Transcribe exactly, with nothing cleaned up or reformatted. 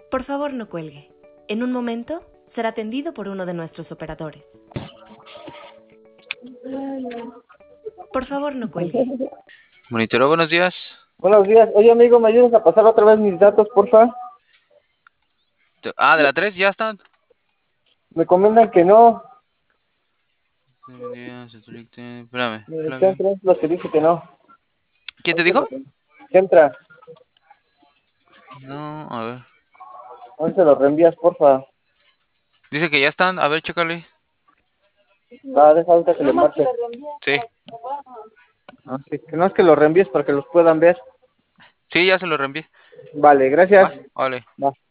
Por favor, no cuelgue. En un momento será atendido por uno de nuestros operadores. Por favor, no cuelgue. Monitoreo, buenos días. Buenos días. Oye, amigo, ¿me ayudas a pasar otra vez mis datos, porfa? Te- Ah, de la tres ya están. Me comentan que no. Espérame, El Flavio. centro es lo que dice que no. ¿Quién te dijo? Centra, No, a ver. ¿dónde se lo reenvías, porfa? Dice que ya están. A ver, chécale. Ah, deja ahorita que le marque. Sí. Ah, sí. Que no es que lo reenvíes para que los puedan ver. Sí, ya se lo reenvié. Vale, Va, gracias. vale. Va.